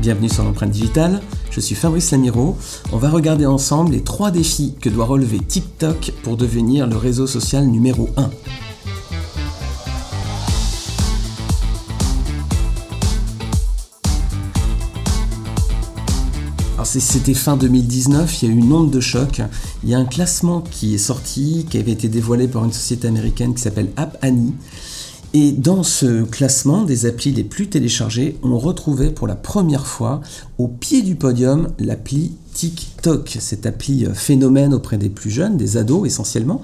bienvenue sur l'empreinte digitale, je suis Fabrice Lamiro. On va regarder ensemble les 3 défis que doit relever TikTok pour devenir le réseau social numéro 1. Alors c'était fin 2019, il y a eu une onde de choc. Il y a un classement qui est sorti, qui avait été dévoilé par une société américaine qui s'appelle App Annie. Et dans ce classement des applis les plus téléchargées, on retrouvait pour la première fois au pied du podium l'appli TikTok, cette appli phénomène auprès des plus jeunes, des ados essentiellement.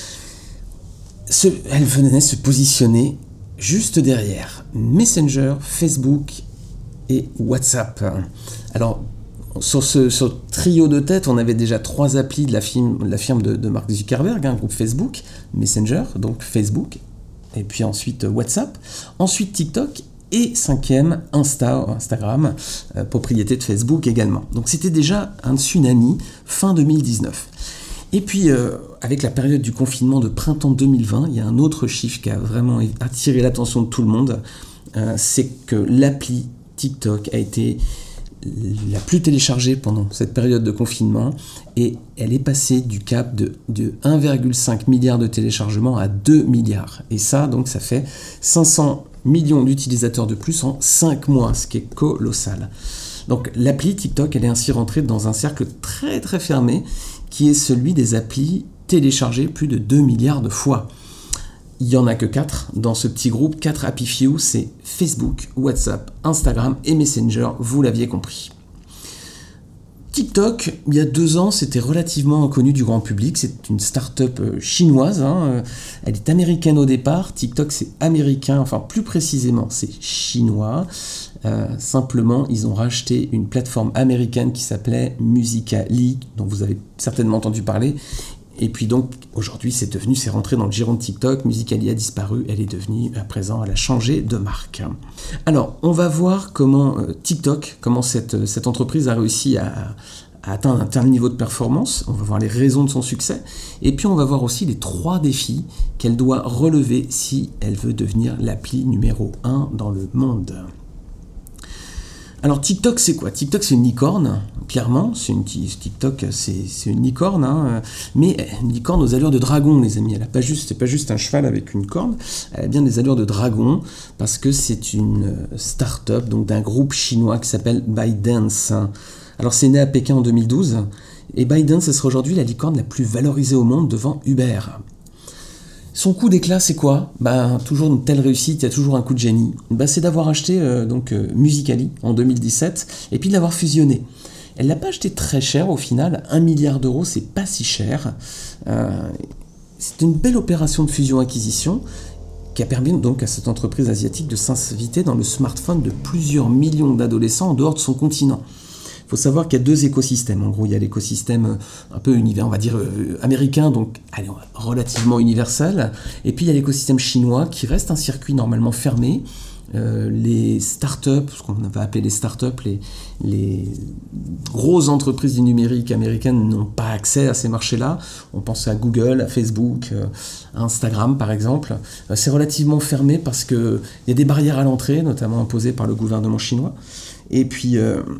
Elle venait se positionner juste derrière Messenger, Facebook et WhatsApp. Alors, sur ce trio de tête, on avait déjà 3 applis de la firme de Mark Zuckerberg, un groupe Facebook, Messenger, donc Facebook, et puis ensuite WhatsApp, ensuite TikTok, et 5e, Instagram, propriété de Facebook également. Donc c'était déjà un tsunami fin 2019. Et puis, avec la période du confinement de printemps 2020, il y a un autre chiffre qui a vraiment attiré l'attention de tout le monde, c'est que l'appli TikTok a été la plus téléchargée pendant cette période de confinement et elle est passée du cap de 1,5 milliard de téléchargements à 2 milliards. Et ça, donc, ça fait 500 millions d'utilisateurs de plus en 5 mois, ce qui est colossal. Donc l'appli TikTok, elle est ainsi rentrée dans un cercle très très fermé qui est celui des applis téléchargées plus de 2 milliards de fois. Il n'y en a que 4 dans ce petit groupe, 4 Happy Few, c'est Facebook, WhatsApp, Instagram et Messenger, vous l'aviez compris. TikTok, il y a 2 ans, c'était relativement inconnu du grand public, c'est une start-up chinoise, elle est américaine au départ, TikTok c'est américain, enfin plus précisément c'est chinois, simplement ils ont racheté une plateforme américaine qui s'appelait Musical.ly, dont vous avez certainement entendu parler. Et puis donc, aujourd'hui, c'est rentré dans le giron de TikTok, Musical.ly a disparu, elle est devenue, à présent, elle a changé de marque. Alors, on va voir comment TikTok, comment cette entreprise a réussi à atteindre un tel niveau de performance, on va voir les raisons de son succès, et puis on va voir aussi les 3 défis qu'elle doit relever si elle veut devenir l'appli numéro 1 dans le monde. Alors TikTok c'est quoi ? TikTok c'est une licorne, clairement, TikTok c'est une licorne, mais une licorne aux allures de dragon les amis, c'est pas juste un cheval avec une corne, elle a bien des allures de dragon, parce que c'est une start-up donc d'un groupe chinois qui s'appelle ByteDance. Alors c'est né à Pékin en 2012, et ByteDance ce sera aujourd'hui la licorne la plus valorisée au monde devant Uber. Son coup d'éclat, c'est quoi ? Toujours une telle réussite, il y a toujours un coup de génie. C'est d'avoir acheté Musical.ly en 2017 et puis de l'avoir fusionné. Elle ne l'a pas acheté très cher au final, 1 milliard d'euros, c'est pas si cher. C'est une belle opération de fusion-acquisition qui a permis donc à cette entreprise asiatique de s'inviter dans le smartphone de plusieurs millions d'adolescents en dehors de son continent. Il faut savoir qu'il y a 2 écosystèmes. En gros, il y a l'écosystème un peu on va dire américain, donc relativement universel. Et puis il y a l'écosystème chinois qui reste un circuit normalement fermé. Les startups, ce qu'on va appeler les startups, les grosses entreprises du numérique américaines n'ont pas accès à ces marchés-là. On pense à Google, à Facebook, à Instagram par exemple. C'est relativement fermé parce qu'il y a des barrières à l'entrée, notamment imposées par le gouvernement chinois. Et puis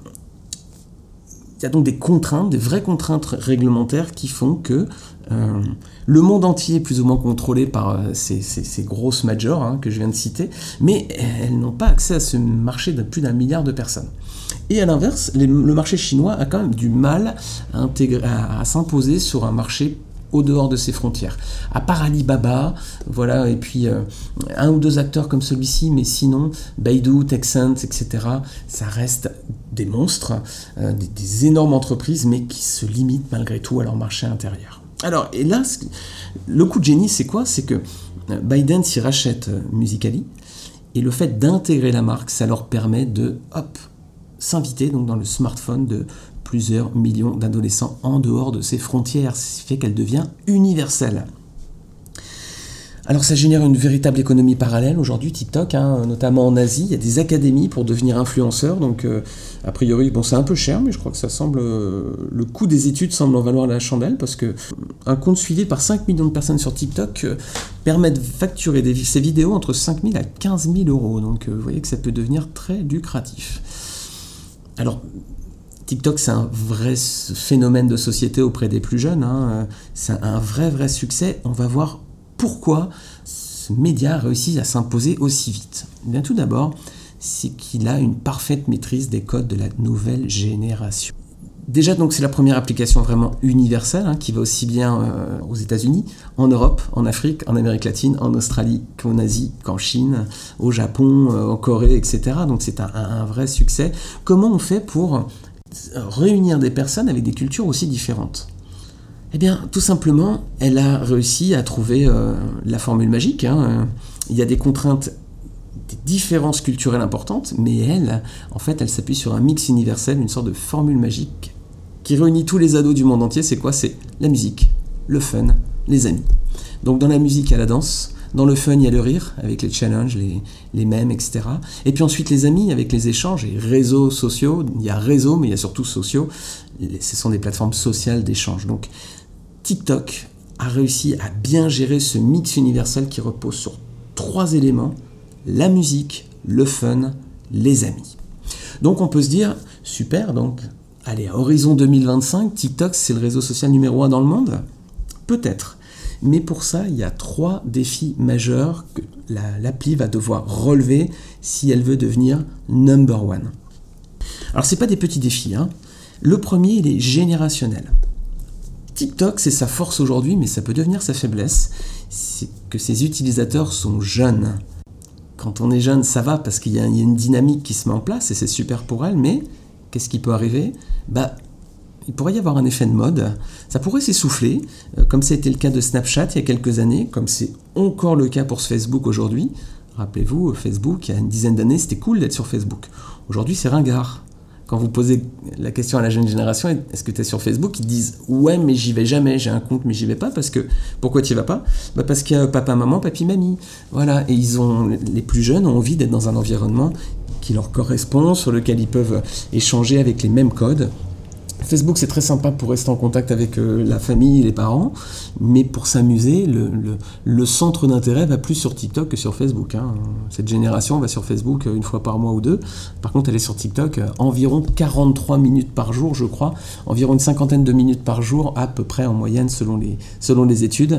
il y a donc des contraintes, des vraies contraintes réglementaires qui font que le monde entier est plus ou moins contrôlé par ces grosses majors que je viens de citer, mais elles n'ont pas accès à ce marché de plus d'1 milliard de personnes. Et à l'inverse, le marché chinois a quand même du mal à s'imposer sur un marché au dehors de ses frontières. À part Alibaba, voilà, et puis 1 ou 2 acteurs comme celui-ci, mais sinon, Baidu, Tencent, etc., ça reste des monstres, des énormes entreprises, mais qui se limitent malgré tout à leur marché intérieur. Alors, et là, le coup de génie, c'est quoi ? C'est que ByteDance y rachète Musical.ly, et le fait d'intégrer la marque, ça leur permet de, s'inviter donc dans le smartphone de plusieurs millions d'adolescents en dehors de ses frontières, ce qui fait qu'elle devient universelle. Alors ça génère une véritable économie parallèle aujourd'hui, TikTok, notamment en Asie, il y a des académies pour devenir influenceur, donc a priori, c'est un peu cher, mais je crois que ça semble, le coût des études semble en valoir la chandelle, parce que un compte suivi par 5 millions de personnes sur TikTok permet de facturer ces vidéos entre 5 000 à 15 000 euros, donc vous voyez que ça peut devenir très lucratif. Alors, TikTok, c'est un vrai phénomène de société auprès des plus jeunes, hein. C'est un vrai succès. On va voir pourquoi ce média a réussi à s'imposer aussi vite. Eh bien, tout d'abord, c'est qu'il a une parfaite maîtrise des codes de la nouvelle génération. Déjà, donc, c'est la première application vraiment universelle, hein, qui va aussi bien aux États-Unis, en Europe, en Afrique, en Amérique latine, en Australie, qu'en Asie, qu'en Chine, au Japon, en Corée, etc. Donc c'est un vrai succès. Comment on fait pour réunir des personnes avec des cultures aussi différentes? Eh bien, tout simplement, elle a réussi à trouver la formule magique, hein. Il y a des contraintes, des différences culturelles importantes, mais elle, en fait, elle s'appuie sur un mix universel, une sorte de formule magique qui réunit tous les ados du monde entier. C'est quoi? C'est la musique, le fun, les amis. Donc dans la musique, il y a la danse, dans le fun, il y a le rire, avec les challenges, les mèmes, etc. Et puis ensuite les amis, avec les échanges et réseaux sociaux. Il y a réseau, mais il y a surtout sociaux. Ce sont des plateformes sociales d'échange. Donc TikTok a réussi à bien gérer ce mix universel qui repose sur 3 éléments: la musique, le fun, les amis. Donc on peut se dire, super, donc allez, à horizon 2025, TikTok, c'est le réseau social numéro 1 dans le monde? Peut-être. Mais pour ça, il y a 3 défis majeurs que l'appli va devoir relever si elle veut devenir number 1. Alors, ce n'est pas des petits défis, hein. Le premier, il est générationnel. TikTok, c'est sa force aujourd'hui, mais ça peut devenir sa faiblesse. C'est que ses utilisateurs sont jeunes. Quand on est jeune, ça va parce qu'il y a une dynamique qui se met en place et c'est super pour elle, mais qu'est-ce qui peut arriver? Il pourrait y avoir un effet de mode, ça pourrait s'essouffler, comme ça a été le cas de Snapchat il y a quelques années, comme c'est encore le cas pour ce Facebook aujourd'hui. Rappelez-vous, Facebook, il y a une dizaine d'années, c'était cool d'être sur Facebook. Aujourd'hui, c'est ringard. Quand vous posez la question à la jeune génération, est-ce que tu es sur Facebook? Ils disent « Ouais, mais j'y vais jamais, j'ai un compte, mais j'y vais pas. » Parce que, pourquoi tu y vas pas? Parce qu'il y a papa, maman, papi, mamie. Voilà, et les plus jeunes ont envie d'être dans un environnement qui leur correspond, sur lequel ils peuvent échanger avec les mêmes codes. Facebook, c'est très sympa pour rester en contact avec la famille et les parents, mais pour s'amuser, le centre d'intérêt va plus sur TikTok que sur Facebook, hein. Cette génération va sur Facebook une fois par mois ou deux. Par contre, elle est sur TikTok environ 43 minutes par jour, je crois, environ une 50aine de minutes par jour, à peu près en moyenne selon les études.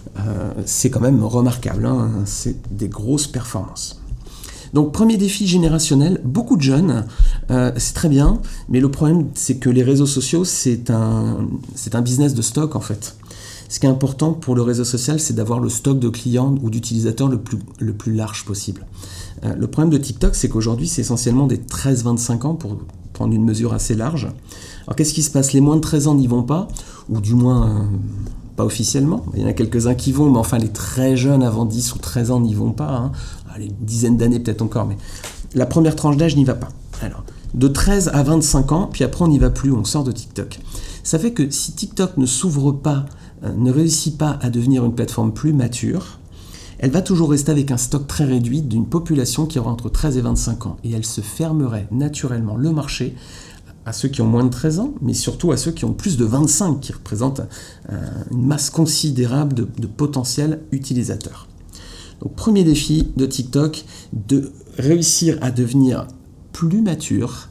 C'est quand même remarquable, hein. C'est des grosses performances. Donc premier défi générationnel, beaucoup de jeunes, c'est très bien, mais le problème c'est que les réseaux sociaux c'est un business de stock en fait. Ce qui est important pour le réseau social, c'est d'avoir le stock de clients ou d'utilisateurs le plus large possible. Le problème de TikTok, c'est qu'aujourd'hui c'est essentiellement des 13-25 ans pour prendre une mesure assez large. Alors qu'est-ce qui se passe? Les moins de 13 ans n'y vont pas, ou du moins pas officiellement. Il y en a quelques-uns qui vont, mais enfin les très jeunes avant 10 ou 13 ans n'y vont pas, hein. Allez, une dizaine d'années peut-être encore, mais la première tranche d'âge n'y va pas. Alors, de 13 à 25 ans, puis après on n'y va plus, on sort de TikTok. Ça fait que si TikTok ne s'ouvre pas, ne réussit pas à devenir une plateforme plus mature, elle va toujours rester avec un stock très réduit d'une population qui aura entre 13 et 25 ans. Et elle se fermerait naturellement le marché à ceux qui ont moins de 13 ans, mais surtout à ceux qui ont plus de 25, qui représentent une masse considérable de potentiels utilisateurs. Donc premier défi de TikTok, de réussir à devenir plus mature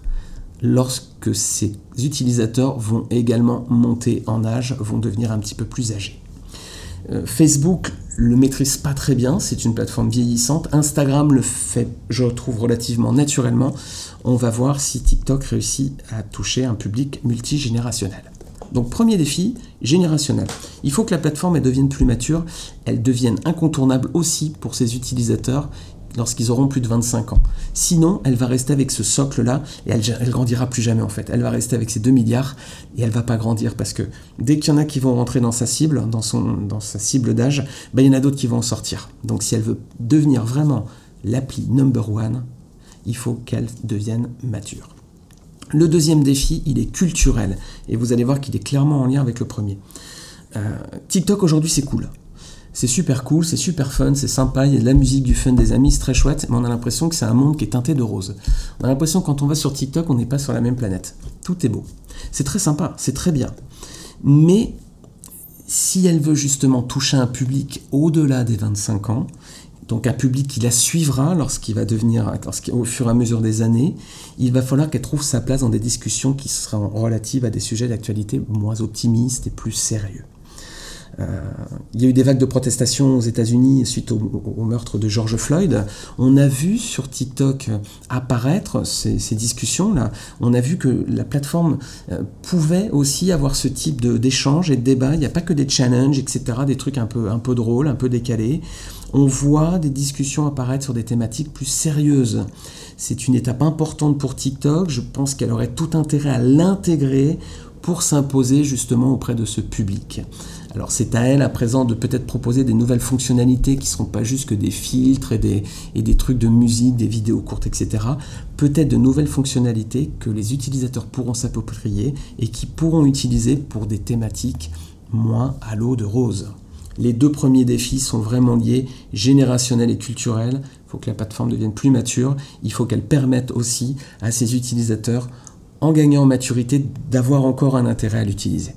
lorsque ses utilisateurs vont également monter en âge, vont devenir un petit peu plus âgés. Facebook le maîtrise pas très bien, c'est une plateforme vieillissante. Instagram le fait, je trouve, relativement naturellement. On va voir si TikTok réussit à toucher un public multigénérationnel. Donc premier défi, générationnel. Il faut que la plateforme elle devienne plus mature, elle devienne incontournable aussi pour ses utilisateurs lorsqu'ils auront plus de 25 ans. Sinon, elle va rester avec ce socle-là et elle grandira plus jamais en fait. Elle va rester avec ses 2 milliards et elle va pas grandir parce que dès qu'il y en a qui vont rentrer dans sa cible, dans sa cible d'âge, il y en a d'autres qui vont en sortir. Donc si elle veut devenir vraiment l'appli number 1, il faut qu'elle devienne mature. Le deuxième défi, il est culturel. Et vous allez voir qu'il est clairement en lien avec le premier. TikTok aujourd'hui, c'est cool. C'est super cool, c'est super fun, c'est sympa, il y a de la musique, du fun, des amis, c'est très chouette, mais on a l'impression que c'est un monde qui est teinté de rose. On a l'impression que quand on va sur TikTok, on n'est pas sur la même planète. Tout est beau. C'est très sympa, c'est très bien. Mais si elle veut justement toucher un public au-delà des 25 ans, donc un public qui la suivra au fur et à mesure des années. Il va falloir qu'elle trouve sa place dans des discussions qui seront relatives à des sujets d'actualité moins optimistes et plus sérieux. Il y a eu des vagues de protestations aux États-Unis suite au meurtre de George Floyd. On a vu sur TikTok apparaître ces discussions-là. On a vu que la plateforme pouvait aussi avoir ce type d'échanges et de débats. Il n'y a pas que des challenges, etc., des trucs un peu drôles, un peu décalés. On voit des discussions apparaître sur des thématiques plus sérieuses. C'est une étape importante pour TikTok. Je pense qu'elle aurait tout intérêt à l'intégrer pour s'imposer justement auprès de ce public. Alors c'est à elle à présent de peut-être proposer des nouvelles fonctionnalités qui ne seront pas juste que des filtres et des trucs de musique, des vidéos courtes, etc. Peut-être de nouvelles fonctionnalités que les utilisateurs pourront s'approprier et qui pourront utiliser pour des thématiques moins à l'eau de rose. Les 2 premiers défis sont vraiment liés, générationnels et culturels. Il faut que la plateforme devienne plus mature. Il faut qu'elle permette aussi à ses utilisateurs, en gagnant en maturité, d'avoir encore un intérêt à l'utiliser.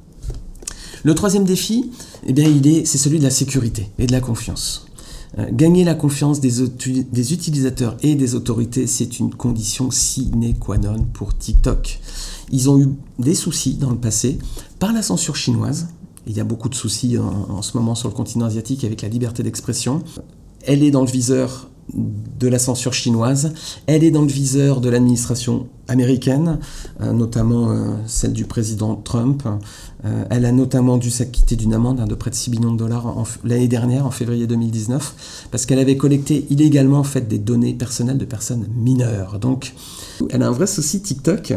Le 3e défi, c'est celui de la sécurité et de la confiance. Gagner la confiance des utilisateurs et des autorités, c'est une condition sine qua non pour TikTok. Ils ont eu des soucis dans le passé par la censure chinoise. Il y a beaucoup de soucis en ce moment sur le continent asiatique avec la liberté d'expression. Elle est dans le viseur de la censure chinoise, elle est dans le viseur de l'administration américaine, notamment celle du président Trump. Elle a notamment dû s'acquitter d'une amende de près de 6 millions de dollars l'année dernière, en février 2019, parce qu'elle avait collecté illégalement des données personnelles de personnes mineures. Donc, elle a un vrai souci TikTok,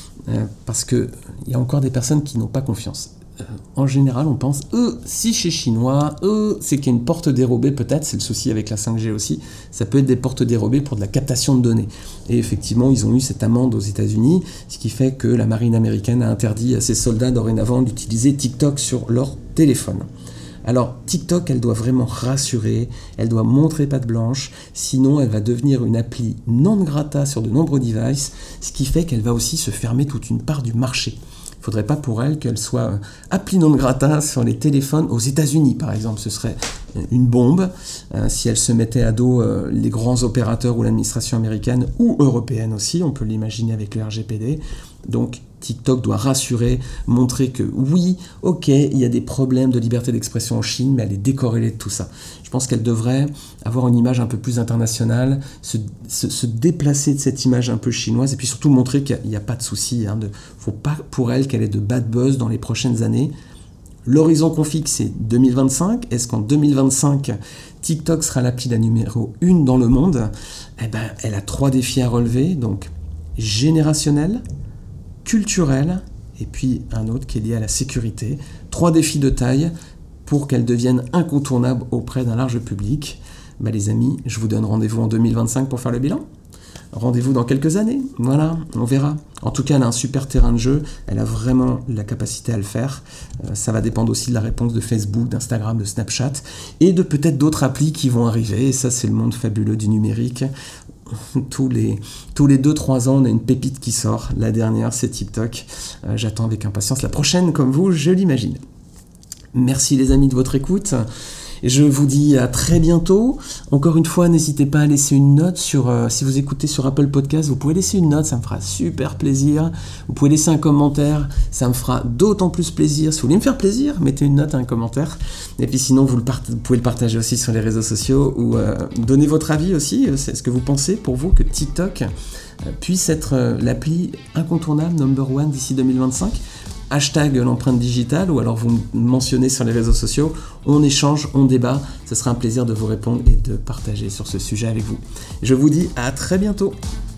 parce qu'il y a encore des personnes qui n'ont pas confiance. En général, on pense, si chez Chinois, c'est qu'il y a une porte dérobée peut-être, c'est le souci avec la 5G aussi, ça peut être des portes dérobées pour de la captation de données. Et effectivement, ils ont eu cette amende aux États-Unis, ce qui fait que la marine américaine a interdit à ses soldats dorénavant d'utiliser TikTok sur leur téléphone. Alors, TikTok, elle doit vraiment rassurer, elle doit montrer patte blanche, sinon elle va devenir une appli non grata sur de nombreux devices, ce qui fait qu'elle va aussi se fermer toute une part du marché. Il ne faudrait pas pour elle qu'elle soit appli non grata sur les téléphones aux États-Unis, par exemple. Ce serait une bombe si elle se mettait à dos les grands opérateurs ou l'administration américaine ou européenne aussi. On peut l'imaginer avec le RGPD. Donc, TikTok doit rassurer, montrer que oui, ok, il y a des problèmes de liberté d'expression en Chine, mais elle est décorrélée de tout ça. Je pense qu'elle devrait avoir une image un peu plus internationale, se déplacer de cette image un peu chinoise, et puis surtout montrer qu'il n'y a pas de souci. Il ne faut pas pour elle qu'elle ait de bad buzz dans les prochaines années. L'horizon qu'on fixe, c'est 2025. Est-ce qu'en 2025, TikTok sera l'appli la numéro 1 dans le monde ? Elle a 3 défis à relever, donc générationnel, culturel, et puis un autre qui est lié à la sécurité. 3 défis de taille pour qu'elle devienne incontournable auprès d'un large public. Les amis, je vous donne rendez-vous en 2025 pour faire le bilan. Rendez-vous dans quelques années, voilà, on verra. En tout cas, elle a un super terrain de jeu, elle a vraiment la capacité à le faire. Ça va dépendre aussi de la réponse de Facebook, d'Instagram, de Snapchat, et de peut-être d'autres applis qui vont arriver. Et ça, c'est le monde fabuleux du numérique. Tous les 2-3 ans, on a une pépite qui sort. La dernière, c'est TikTok. J'attends avec impatience la prochaine, comme vous, je l'imagine. Merci les amis de votre écoute. Et je vous dis à très bientôt. Encore une fois, n'hésitez pas à laisser une note si vous écoutez sur Apple Podcast, vous pouvez laisser une note, ça me fera super plaisir. Vous pouvez laisser un commentaire, ça me fera d'autant plus plaisir. Si vous voulez me faire plaisir, mettez une note, un commentaire. Et puis sinon, vous pouvez le partager aussi sur les réseaux sociaux ou donner votre avis aussi. C'est ce que vous pensez pour vous que TikTok puisse être l'appli incontournable number 1 d'ici 2025. Hashtag l'empreinte digitale, ou alors vous me mentionnez sur les réseaux sociaux, on échange, on débat, ce sera un plaisir de vous répondre et de partager sur ce sujet avec vous. Je vous dis à très bientôt.